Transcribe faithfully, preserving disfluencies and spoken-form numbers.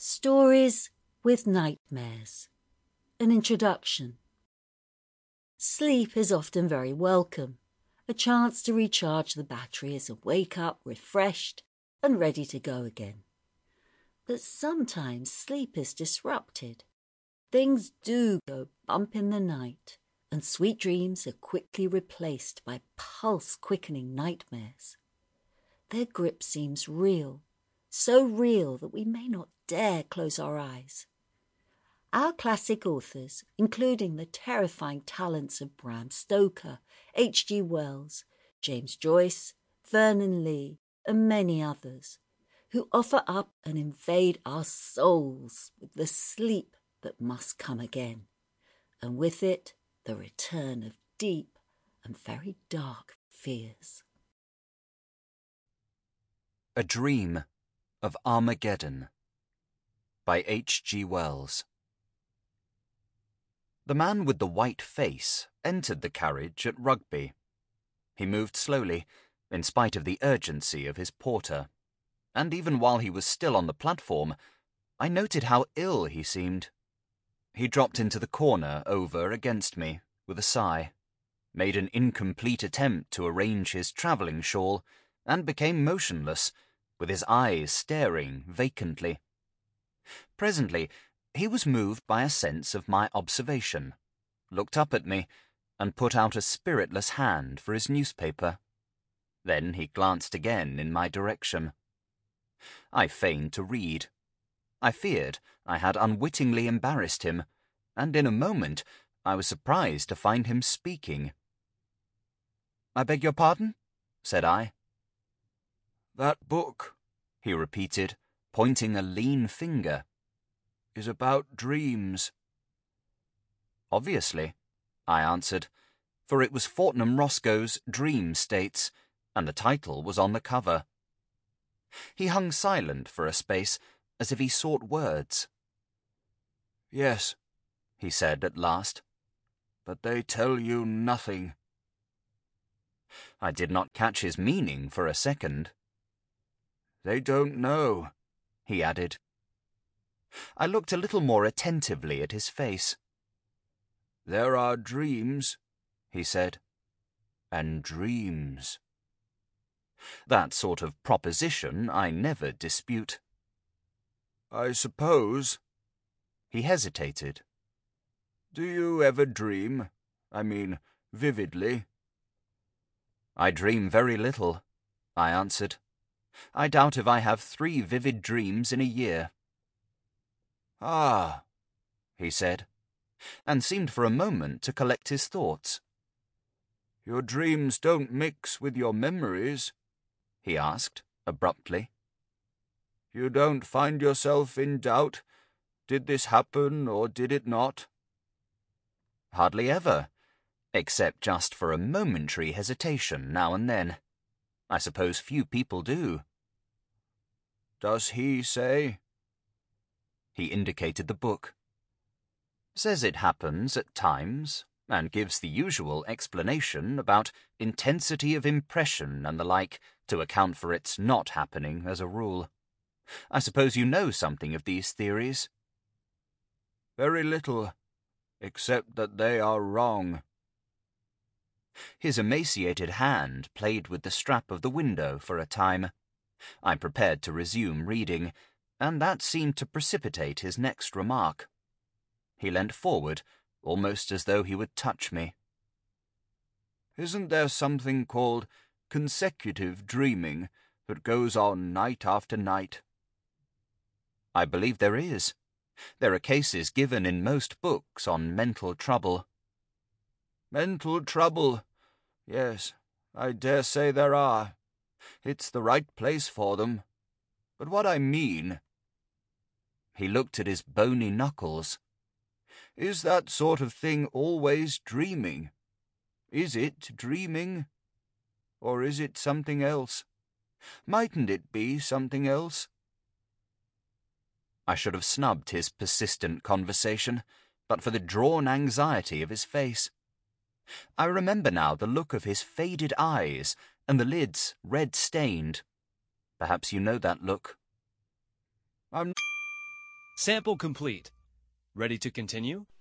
Stories with Nightmares. An introduction. Sleep is often very welcome, a chance to recharge the batteries and wake up refreshed and ready to go again. But sometimes sleep is disrupted. Things do go bump in the night, and sweet dreams are quickly replaced by pulse-quickening nightmares. Their grip seems real, so real that we may not dare close our eyes. Our classic authors, including the terrifying talents of Bram Stoker, H G Wells, James Joyce, Vernon Lee, and many others, who offer up and invade our souls with the sleep that must come again, and with it the return of deep and very dark fears. A Dream of Armageddon by H G Wells. The man with the white face entered the carriage at Rugby. He moved slowly, in spite of the urgency of his porter, and even while he was still on the platform, I noted how ill he seemed. He dropped into the corner over against me with a sigh, made an incomplete attempt to arrange his travelling shawl, and became motionless, with his eyes staring vacantly. Presently, he was moved by a sense of my observation, looked up at me, and put out a spiritless hand for his newspaper. Then he glanced again in my direction. I feigned to read. I feared I had unwittingly embarrassed him, and in a moment I was surprised to find him speaking. "I beg your pardon?" said I. "That book," he repeated, pointing a lean finger, "is about dreams." "Obviously," I answered, for it was Fortnum Roscoe's Dream States, and the title was on the cover. He hung silent for a space, as if he sought words. "Yes," he said at last, "but they tell you nothing." I did not catch his meaning for a second. "They don't know," he added. I looked a little more attentively at his face. "There are dreams," he said, "and dreams." That sort of proposition I never dispute. "I suppose—" He hesitated. "Do you ever dream? I mean, vividly?" "I dream very little," I answered. "I doubt if I have three vivid dreams in a year." "Ah," he said, and seemed for a moment to collect his thoughts. "Your dreams don't mix with your memories?" he asked, abruptly. "You don't find yourself in doubt? Did this happen, or did it not?" "Hardly ever, except just for a momentary hesitation now and then. I suppose few people do." "Does he say?" He indicated the book. "Says it happens at times, and gives the usual explanation about intensity of impression and the like to account for its not happening as a rule. I suppose you know something of these theories?" "Very little, except that they are wrong." His emaciated hand played with the strap of the window for a time. I prepared to resume reading, and that seemed to precipitate his next remark. He leant forward, almost as though he would touch me. "Isn't there something called consecutive dreaming that goes on night after night?" "I believe there is. There are cases given in most books on mental trouble." "Mental trouble? Yes, I dare say there are. It's the right place for them. But what I mean—" He looked at his bony knuckles. "Is that sort of thing always dreaming? Is it dreaming? Or is it something else? Mightn't it be something else?" I should have snubbed his persistent conversation, but for the drawn anxiety of his face. I remember now the look of his faded eyes and the lids red-stained. Perhaps you know that look. "I'm Sample complete. Ready to continue?